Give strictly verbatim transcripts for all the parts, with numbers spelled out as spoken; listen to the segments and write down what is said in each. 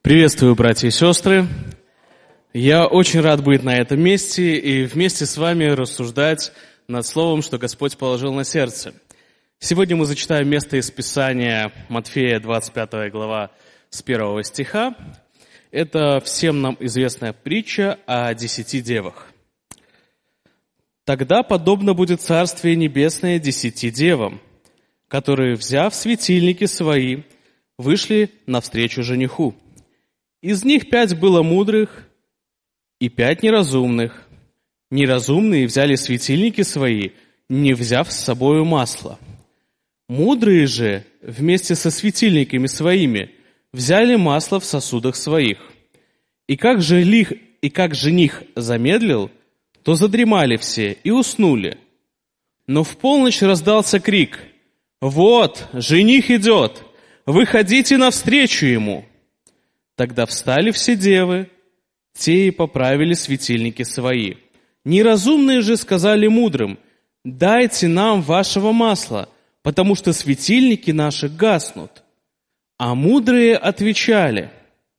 Приветствую, братья и сестры. Я очень рад быть на этом месте и вместе с вами рассуждать над словом, что Господь положил на сердце. Сегодня мы зачитаем место из Писания Матфея, двадцать пятая глава, с первого стиха. Это всем нам известная притча о десяти девах. «Тогда подобно будет Царствие Небесное десяти девам, которые, взяв светильники свои, вышли навстречу жениху. Из них пять было мудрых и пять неразумных. Неразумные взяли светильники свои, не взяв с собою масла. Мудрые же вместе со светильниками своими взяли масло в сосудах своих. И как жених, и как жених замедлил, то задремали все и уснули. Но в полночь раздался крик: «Вот, жених идет! Выходите навстречу ему!» Тогда встали все девы, те и поправили светильники свои. Неразумные же сказали мудрым: «Дайте нам вашего масла, потому что светильники наши гаснут». А мудрые отвечали: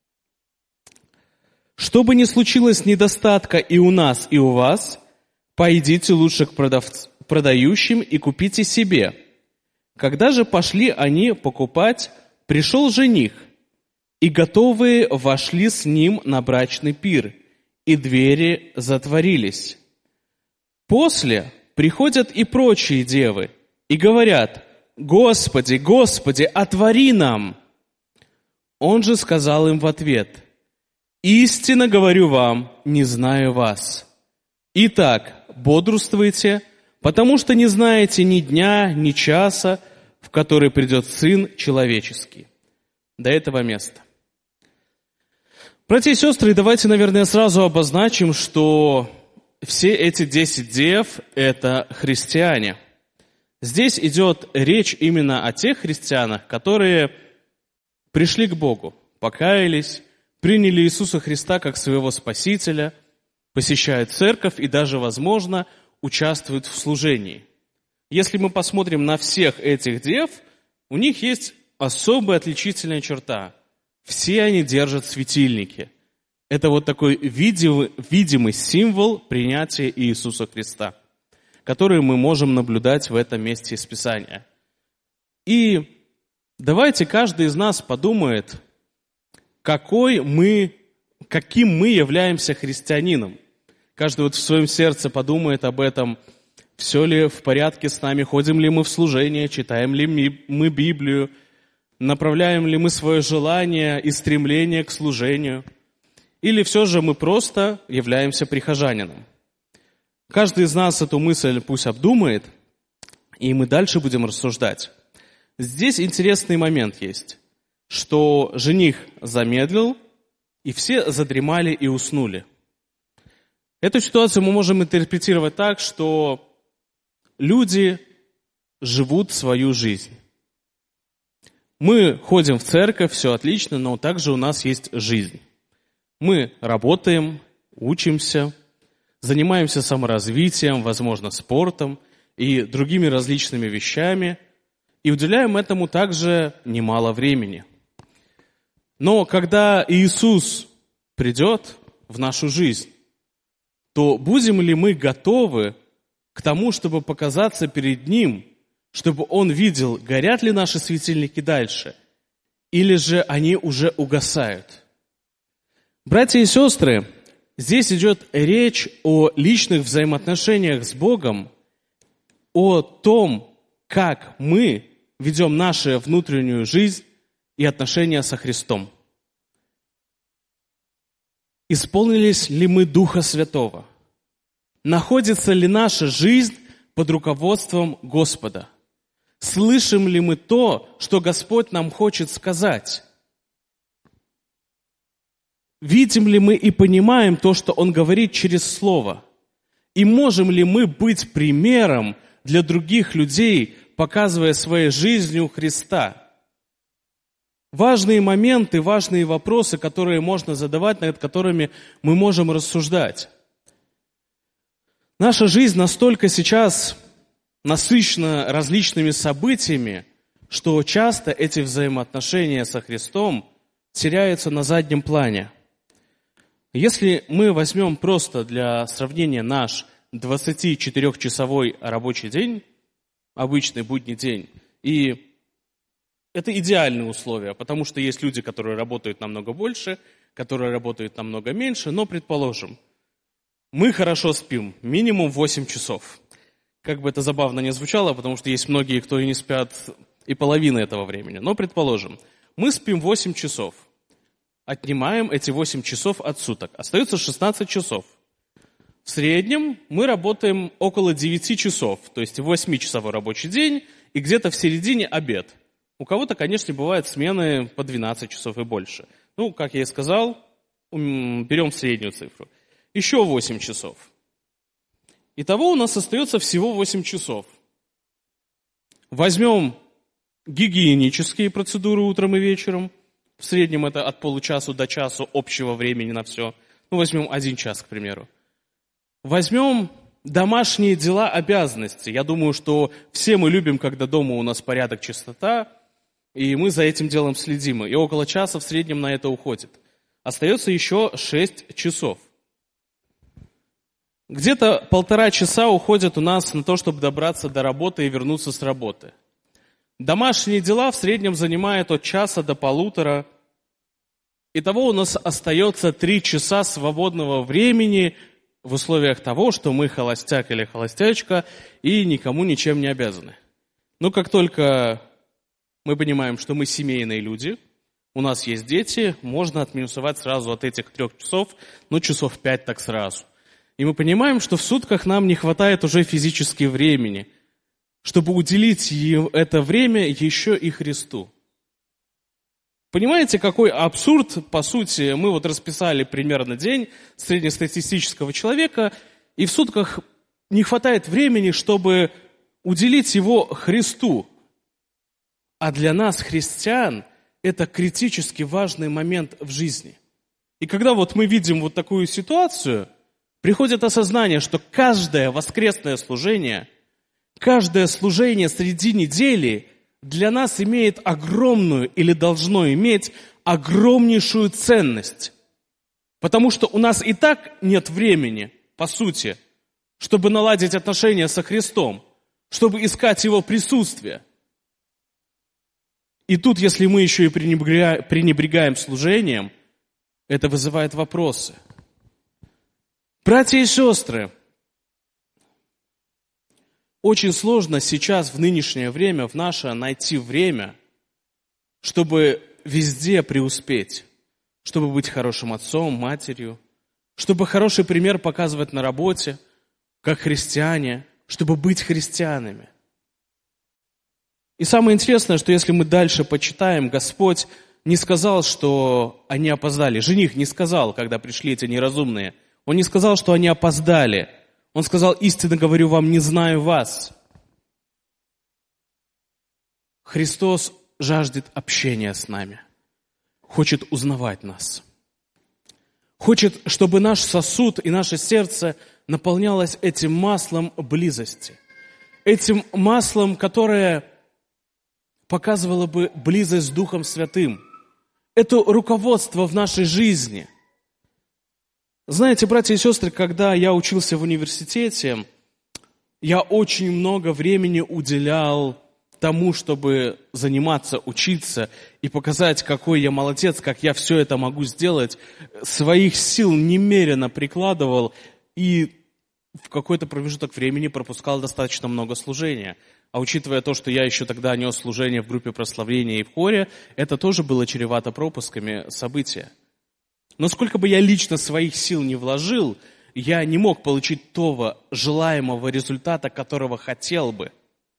«Что бы ни случилось недостатка и у нас, и у вас, пойдите лучше к продавц... продающим и купите себе». Когда же пошли они покупать, пришел жених, и готовые вошли с ним на брачный пир, и двери затворились. После приходят и прочие девы, и говорят: «Господи, Господи, отвори нам!» Он же сказал им в ответ: «Истинно говорю вам, не знаю вас. Итак, бодрствуйте, потому что не знаете ни дня, ни часа, в который придет Сын Человеческий». До этого места. Братья и сестры, давайте, наверное, сразу обозначим, что все эти десять дев – это христиане. Здесь идет речь именно о тех христианах, которые пришли к Богу, покаялись, приняли Иисуса Христа как своего Спасителя, посещают церковь и даже, возможно, участвуют в служении. Если мы посмотрим на всех этих дев, у них есть особая отличительная черта. Все они держат светильники. Это вот такой видимый, видимый символ принятия Иисуса Христа, который мы можем наблюдать в этом месте из Писания. И давайте каждый из нас подумает, какой мы, каким мы являемся христианином. Каждый вот в своем сердце подумает об этом. Все ли в порядке с нами, ходим ли мы в служение, читаем ли мы Библию, направляем ли мы свое желание и стремление к служению, или все же мы просто являемся прихожанином. Каждый из нас эту мысль пусть обдумает, и мы дальше будем рассуждать. Здесь интересный момент есть, что жених замедлил, и все задремали и уснули. Эту ситуацию мы можем интерпретировать так, что люди живут свою жизнь. Мы ходим в церковь, все отлично, но также у нас есть жизнь. Мы работаем, учимся, занимаемся саморазвитием, возможно, спортом и другими различными вещами, и уделяем этому также немало времени. Но когда Иисус придет в нашу жизнь, то будем ли мы готовы к тому, чтобы показаться перед Ним, чтобы Он видел, горят ли наши светильники дальше, или же они уже угасают? Братья и сестры, здесь идет речь о личных взаимоотношениях с Богом, о том, как мы ведем нашу внутреннюю жизнь и отношения со Христом. Исполнились ли мы Духа Святого? Находится ли наша жизнь под руководством Господа? Слышим ли мы то, что Господь нам хочет сказать? Видим ли мы и понимаем то, что Он говорит через Слово? И можем ли мы быть примером для других людей, показывая своей жизнью Христа? Важные моменты, важные вопросы, которые можно задавать, над которыми мы можем рассуждать. Наша жизнь настолько сейчас насыщена различными событиями, что часто эти взаимоотношения со Христом теряется на заднем плане. Если мы возьмем просто для сравнения наш двадцатичетырёхчасовой рабочий день, обычный будний день, и это идеальные условия, потому что есть люди, которые работают намного больше, которые работают намного меньше, но, предположим, мы хорошо спим, минимум восемь часов. Как бы это забавно ни звучало, потому что есть многие, кто и не спят и половины этого времени. Но, предположим, мы спим восемь часов. Отнимаем эти восемь часов от суток. Остается шестнадцать часов. В среднем мы работаем около девяти часов, то есть восьмичасовой рабочий день и где-то в середине обед. У кого-то, конечно, бывают смены по двенадцать часов и больше. Ну, как я и сказал, берем среднюю цифру. Еще восемь часов. Итого у нас остается всего восемь часов. Возьмем гигиенические процедуры утром и вечером. В среднем это от получасу до часу общего времени на все. Ну, возьмем один час, к примеру. Возьмем домашние дела, обязанности. Я думаю, что все мы любим, когда дома у нас порядок, чистота, и мы за этим делом следим. И около часа в среднем на это уходит. Остается еще шесть часов. Где-то полтора часа уходят у нас на то, чтобы добраться до работы и вернуться с работы. Домашние дела в среднем занимают от часа до полутора. Итого у нас остается три часа свободного времени в условиях того, что мы холостяк или холостячка и никому ничем не обязаны. Но как только мы понимаем, что мы семейные люди, у нас есть дети, можно отминусовать сразу от этих трех часов, ну, часов пять так сразу. И мы понимаем, что в сутках нам не хватает уже физически времени, чтобы уделить это время еще и Христу. Понимаете, какой абсурд, по сути, мы вот расписали примерно день среднестатистического человека, и в сутках не хватает времени, чтобы уделить его Христу. А для нас, христиан, это критически важный момент в жизни. И когда вот мы видим вот такую ситуацию, приходит осознание, что каждое воскресное служение, каждое служение среди недели для нас имеет огромную или должно иметь огромнейшую ценность. Потому что у нас и так нет времени, по сути, чтобы наладить отношения со Христом, чтобы искать Его присутствие. И тут, если мы еще и пренебрегаем, пренебрегаем служением, это вызывает вопросы. Братья и сестры, очень сложно сейчас, в нынешнее время, в наше, найти время, чтобы везде преуспеть, чтобы быть хорошим отцом, матерью, чтобы хороший пример показывать на работе, как христиане, чтобы быть христианами. И самое интересное, что если мы дальше почитаем, Господь не сказал, что они опоздали. Жених не сказал, когда пришли эти неразумные. Он не сказал, что они опоздали. Он сказал: истинно говорю вам, не знаю вас. Христос жаждет общения с нами. Хочет узнавать нас. Хочет, чтобы наш сосуд и наше сердце наполнялось этим маслом близости. Этим маслом, которое показывало бы близость с Духом Святым. Это руководство в нашей жизни. Знаете, братья и сестры, когда я учился в университете, я очень много времени уделял тому, чтобы заниматься, учиться и показать, какой я молодец, как я все это могу сделать. Своих сил немерено прикладывал и в какой-то промежуток времени пропускал достаточно много служения. А учитывая то, что я еще тогда нес служение в группе прославления и в хоре, это тоже было чревато пропусками события. Но сколько бы я лично своих сил не вложил, я не мог получить того желаемого результата, которого хотел бы.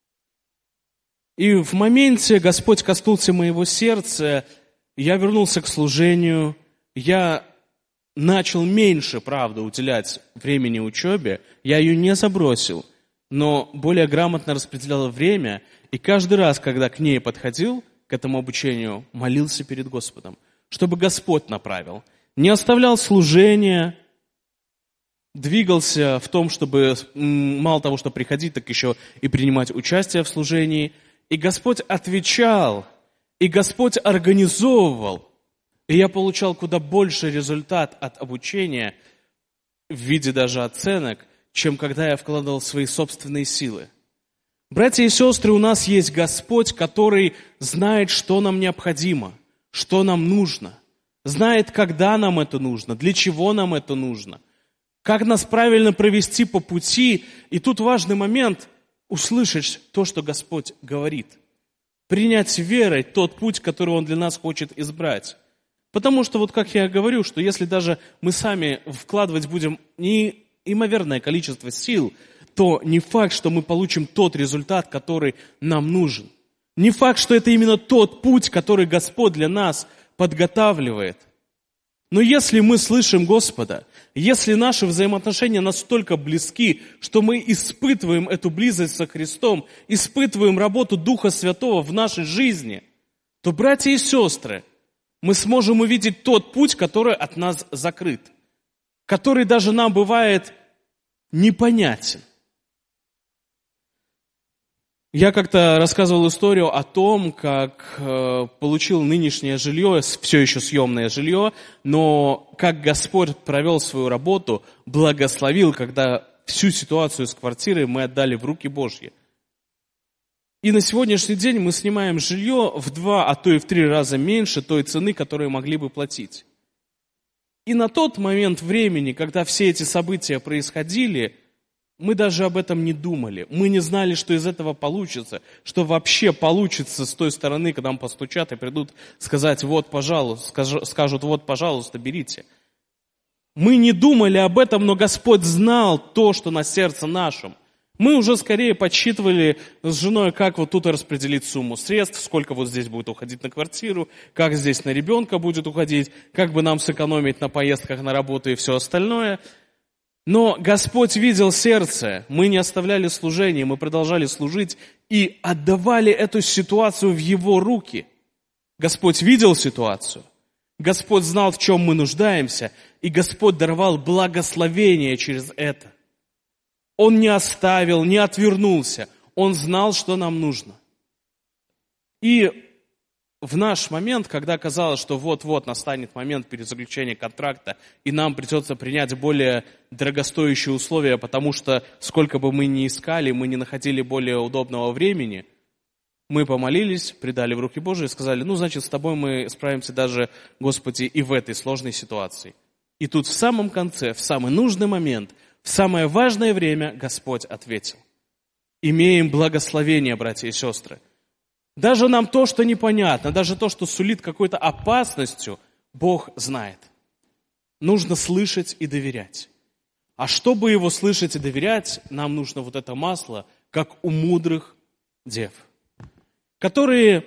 И в моменте Господь коснулся моего сердца, я вернулся к служению, я начал меньше, правда, уделять времени учебе, я ее не забросил, но более грамотно распределял время, и каждый раз, когда к ней подходил, к этому обучению, молился перед Господом, чтобы Господь направил. Не оставлял служения, двигался в том, чтобы мало того, что приходить, так еще и принимать участие в служении. И Господь отвечал, и Господь организовывал И я получал куда больше результат от обучения в виде даже оценок, чем когда я вкладывал свои собственные силы. Братья и сестры, у нас есть Господь, который знает, что нам необходимо, что нам нужно, знает, когда нам это нужно, для чего нам это нужно, как нас правильно провести по пути. И тут важный момент – услышать то, что Господь говорит, принять верой тот путь, который Он для нас хочет избрать. Потому что, вот как я говорю, что если даже мы сами вкладывать будем неимоверное количество сил, то не факт, что мы получим тот результат, который нам нужен. Не факт, что это именно тот путь, который Господь для нас подготавливает. Но если мы слышим Господа, если наши взаимоотношения настолько близки, что мы испытываем эту близость со Христом, испытываем работу Духа Святого в нашей жизни, то, братья и сестры, мы сможем увидеть тот путь, который от нас закрыт, который даже нам бывает непонятен. Я как-то рассказывал историю о том, как э, получил нынешнее жилье, все еще съемное жилье, но как Господь провел свою работу, благословил, когда всю ситуацию с квартирой мы отдали в руки Божьи. И на сегодняшний день мы снимаем жилье в два, а то и в три раза меньше той цены, которую могли бы платить. И на тот момент времени, когда все эти события происходили, мы даже об этом не думали. Мы не знали, что из этого получится, что вообще получится с той стороны, когда нам постучат и придут сказать, вот, пожалуйста, скажут, вот, пожалуйста, берите. Мы не думали об этом, но Господь знал то, что на сердце нашем. Мы уже скорее подсчитывали с женой, как вот тут распределить сумму средств, сколько вот здесь будет уходить на квартиру, как здесь на ребенка будет уходить, как бы нам сэкономить на поездках на работу и все остальное. Но Господь видел сердце, мы не оставляли служение, мы продолжали служить и отдавали эту ситуацию в Его руки. Господь видел ситуацию, Господь знал, в чем мы нуждаемся, и Господь даровал благословение через это. Он не оставил, не отвернулся. Он знал, что нам нужно. И в наш момент, когда казалось, что вот-вот настанет момент перезаключения контракта, и нам придется принять более дорогостоящие условия, потому что сколько бы мы ни искали, мы не находили более удобного времени, мы помолились, предали в руки Божьи и сказали, ну, значит, с тобой мы справимся даже, Господи, и в этой сложной ситуации. И тут в самом конце, в самый нужный момент, в самое важное время Господь ответил. Имеем благословение, братья и сестры. Даже нам то, что непонятно, даже то, что сулит какой-то опасностью, Бог знает. Нужно слышать и доверять. А чтобы Его слышать и доверять, нам нужно вот это масло, как у мудрых дев, которые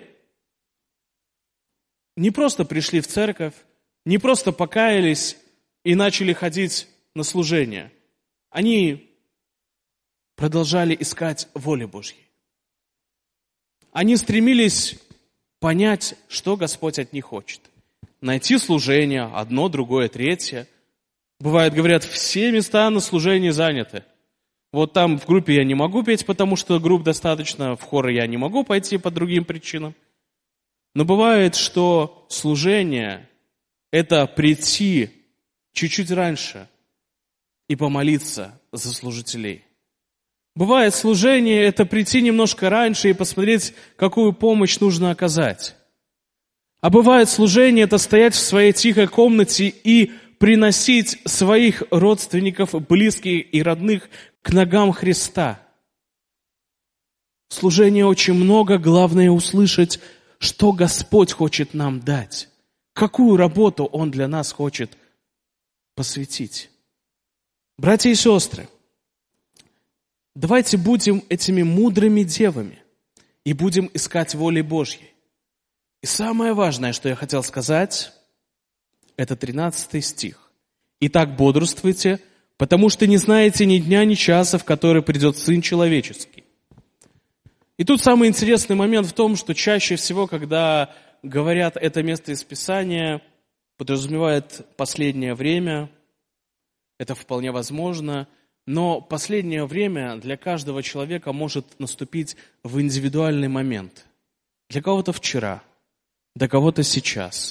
не просто пришли в церковь, не просто покаялись и начали ходить на служение. Они продолжали искать воли Божьей. Они стремились понять, что Господь от них хочет. Найти служение, одно, другое, третье. Бывает, говорят, все места на служении заняты. Вот там в группе я не могу петь, потому что групп достаточно, в хоры я не могу пойти по другим причинам. Но бывает, что служение – это прийти чуть-чуть раньше и помолиться за служителей. Бывает, служение – это прийти немножко раньше и посмотреть, какую помощь нужно оказать. А бывает, служение – это стоять в своей тихой комнате и приносить своих родственников, близких и родных к ногам Христа. Служение очень много, главное услышать, что Господь хочет нам дать, какую работу Он для нас хочет посвятить. Братья и сестры, давайте будем этими мудрыми девами и будем искать воли Божьей. И самое важное, что я хотел сказать, это тринадцатый стих. «Итак, бодрствуйте, потому что не знаете ни дня, ни часа, в который придет Сын Человеческий». И тут самый интересный момент в том, что чаще всего, когда говорят это место из Писания, подразумевает последнее время, это вполне возможно, но последнее время для каждого человека может наступить в индивидуальный момент. Для кого-то вчера, для кого-то сейчас,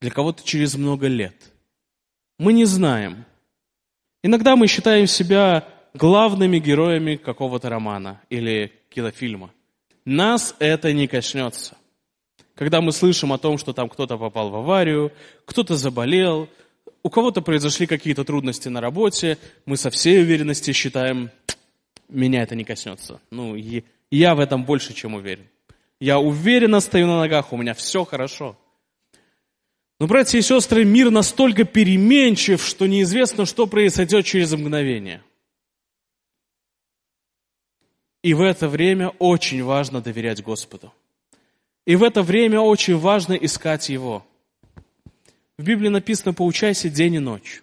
для кого-то через много лет. Мы не знаем. Иногда мы считаем себя главными героями какого-то романа или кинофильма. Нас это не коснется. Когда мы слышим о том, что там кто-то попал в аварию, кто-то заболел, у кого-то произошли какие-то трудности на работе, мы со всей уверенностью считаем, меня это не коснется. Ну, и я в этом больше, чем уверен. Я уверенно стою на ногах, у меня все хорошо. Но, братья и сестры, мир настолько переменчив, что неизвестно, что произойдет через мгновение. И в это время очень важно доверять Господу. И в это время очень важно искать Его. В Библии написано: «Поучайся день и ночь».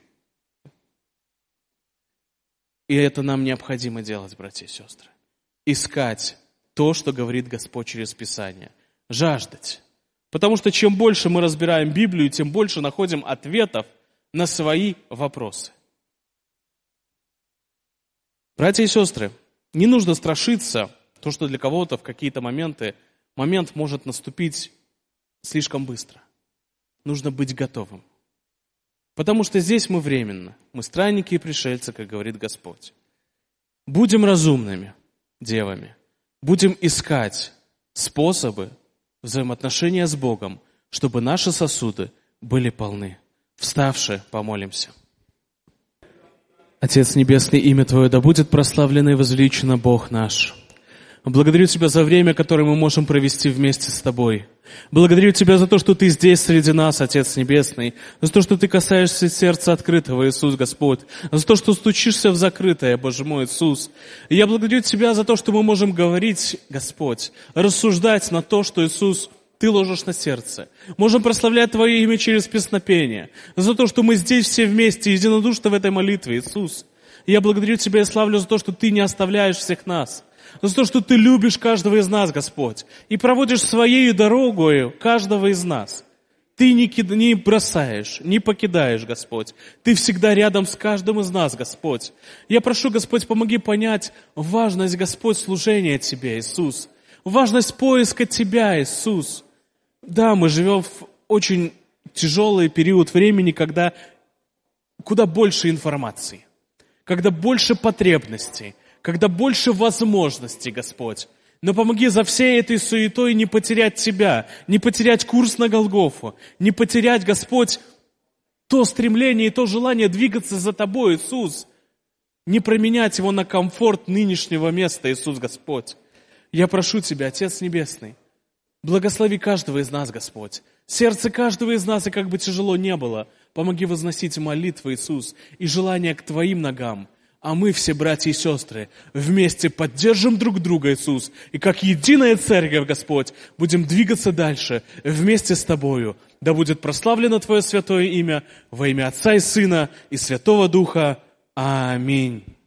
И это нам необходимо делать, братья и сестры. Искать то, что говорит Господь через Писание. Жаждать. Потому что чем больше мы разбираем Библию, тем больше находим ответов на свои вопросы. Братья и сестры, не нужно страшиться то, что для кого-то в какие-то моменты момент может наступить слишком быстро. Нужно быть готовым. Потому что здесь мы временно. Мы странники и пришельцы, как говорит Господь. Будем разумными девами. Будем искать способы взаимоотношения с Богом, чтобы наши сосуды были полны. Вставши, помолимся. Отец Небесный, имя Твое да будет прославлено и возвеличено, Бог наш. Благодарю Тебя за время, которое мы можем провести вместе с Тобой. Благодарю Тебя за то, что Ты здесь среди нас, Отец Небесный, за то, что Ты касаешься сердца открытого, Иисус Господь, за то, что стучишься в закрытое, Боже мой, Иисус. И я благодарю Тебя за то, что мы можем говорить, Господь, рассуждать на то, что, Иисус, Ты ложишь на сердце. Можем прославлять Твое имя через песнопение, за то, что мы здесь все вместе, единодушно в этой молитве, Иисус. И я благодарю Тебя и славлю за то, что Ты не оставляешь всех нас, за то, что Ты любишь каждого из нас, Господь, и проводишь своей дорогой каждого из нас. Ты не, кид... не бросаешь, не покидаешь, Господь. Ты всегда рядом с каждым из нас, Господь. Я прошу, Господь, помоги понять важность, Господь, служения Тебе, Иисус. Важность поиска Тебя, Иисус. Да, мы живем в очень тяжелый период времени, когда куда больше информации, когда больше потребностей, когда больше возможностей, Господь. Но помоги за всей этой суетой не потерять Тебя, не потерять курс на Голгофу, не потерять, Господь, то стремление и то желание двигаться за Тобой, Иисус. Не променять его на комфорт нынешнего места, Иисус Господь. Я прошу Тебя, Отец Небесный, благослови каждого из нас, Господь. Сердце каждого из нас, и как бы тяжело не было, помоги возносить молитвы, Иисус, и желания к Твоим ногам. А мы все, братья и сестры, вместе поддержим друг друга, Иисус, и как единая церковь, Господь, будем двигаться дальше вместе с Тобою. Да будет прославлено Твое святое имя во имя Отца и Сына и Святого Духа. Аминь.